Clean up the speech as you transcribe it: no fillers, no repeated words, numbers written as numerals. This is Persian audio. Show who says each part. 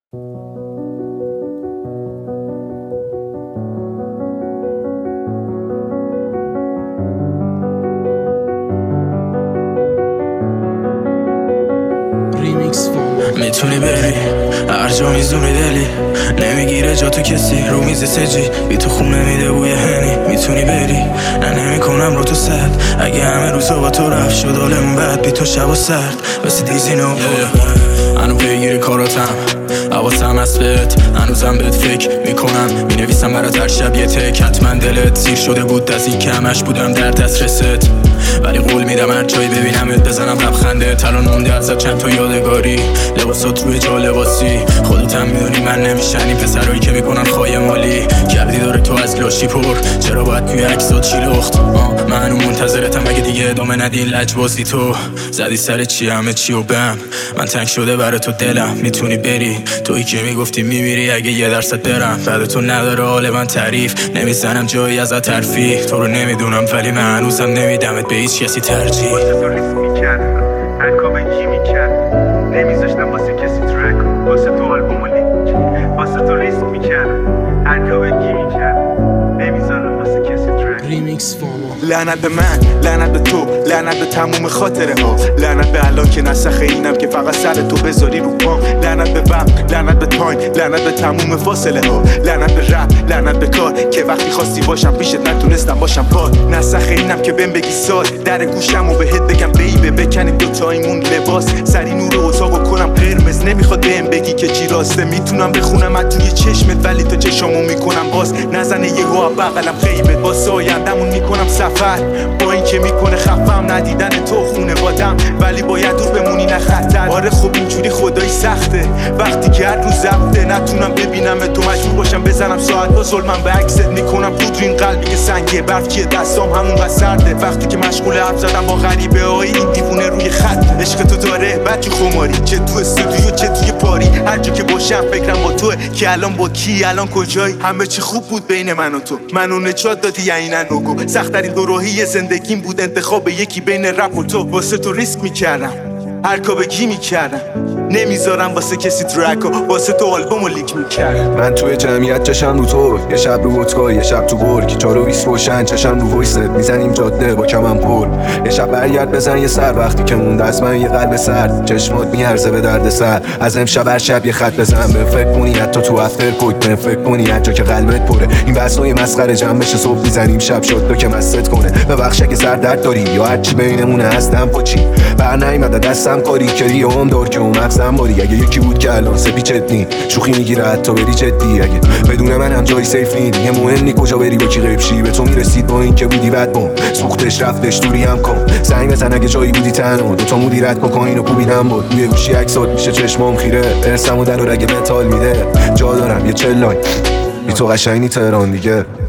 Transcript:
Speaker 1: میتونی بری هر جا میزونی دلی، نمیگیره جا تو کسی رو میز سجی، بی تو خونه میده بوی هنی. میتونی بری نه نمیکنم رو تو سد، اگه همه روزا با تو رفت شد حالمون بد، بی تو شب و سرد بسی دیزینو هنو پیگیری کاراتم، حواسم هست بهت، هنوزم بهت فکر میکنم، مینویسم برات هر شب یه تک. حتما دلت سیر شده بود از این که همش بودم در دسترست، ولی قول میدم هر جایی ببینمت بزنم لبخنده. الان مونده ازت چند تا یادگاری، لباسات روی جا لباسی، خودت هم میدونی من نمیشن این پسرایی که میکنن خواهی مالی. کردی داره تو از لاشی پر، چرا باید توی عکسات چی لخت؟ من هنوز منتظرتم، اگه دیگه ادامه ندی لجبازی تو زدی سر چی همه چی و بهم، من تنگ شده برای تو دلم. میتونی بری تویی که میگفتی میمیری اگه 1% برم، بعد تو نداره حال من تعریف، نمیزنم جایی ازت حرفی. تو رو نمیدونم ولی من هنوزم نمیدمت به هیچ کسی ترجیح.
Speaker 2: واسه تو ریسک میکردم هر کامنتی میکردم، نمیذاشتم واسه کسی ترک، واسه تو آلبوم و لینک، واسه تو ریسک میکردم هر کامنتی میکردم، نمیذارم واسه کسی ترک.
Speaker 1: ریمیکس فامو.
Speaker 3: لعنت به من، لعنت به تو، لعنت به تموم خاطره ها، لعنت به الان که نسخه اینم که فقط سر تو بذاری رو پام، لعنت به وقت، لعنت به تایم، لعنت به تموم فاصله ها، لعنت به رپ، لعنت به کار که وقتی خواستی باشم پیشت نتونستم باشم پاد، نسخه اینم که بهم بگی سال در گوشم و بهت بگم بیبه بکنیم دوتایمون لباس، سری نور اتاقو کنم قرمز، نمیخواد بهم بگی که چی راسته، میتونم بخونم از توی چشمت ولی تو چشامو میکنم باز، نزنه یهو بغلم خیبت، واسه آیندمون میکنم سفر، با این که میکنه خفم ندیدن تو خونه بادم، ولی باید دور بمونی نه خطر. آره خب اینجوری خدایی سخته وقتی که هر روز زبطه، نتونم ببینم تو مجبور باشم بزنم ساعت با ظلمم به عکست، میکنم پودر این قلبی که سنگه، برف که دستام همون سرده، وقتی که مشغول حرف زدم با غریبه های این دیوونه روی خط، عشق تو داره بچه خماری، چه تو استودیو چه توی پاری، هر جا که باشم فکرم با توه که الان با کی الان کجایی، همه چی خوب بود بین من و تو، منو نجات دادی یعنی نگو، سخت‌ترین دوراهی زندگیم بود انتخاب یکی بین رپ و تو، واسه تو ریسک میکردم هر کا بگی میکردم، نمیذارم واسه کسی ترکو، واسه تو آلبومو لیک میکردم.
Speaker 4: من توی جمعیت چشم رو تو، یه شب رو ودکا یه شب تو برگ، 4 و 20 روشن چشم رو وایست، میزنیم جاده با کمم پر، یه شب برگرد بزن یه سر وقتی که مونده از من یه قلب سرد، چشمات میارزه به درد سر، از امشب هر شب یه خط بزن، به فکر کنی حتی تو افتر کوک، به فکر کنی هر جا که قلبت پره، این بحثای مسخره جمع بشه صبح میزنیم شب شد تو که مست کنه، ببخش اگه سر درد داری یا هر چی بینمونه هستم پاچی، بر نیومد دستم کاری کردی اون دور که اون مغزم باری، اگه یکی بود که الان سپیچت نی شوخی میگیره حتی بری جدی، اگه بدون من هم جای سیف نی دیگه مهم نی کجا بری با کی غیب شی، به تو میرسید با این که بودی بد بم سوختش رفتش دوری هم کن، زنگ بزن اگه جایی بودی تنها، دوتا مدیرت کوکائین و کوبیدم بود روی گوشی عکسات میشه چشمام خیره، برسم و در و رگ متال میده، جا دارم یه چلای بی تو قشنگی تهران دیگه.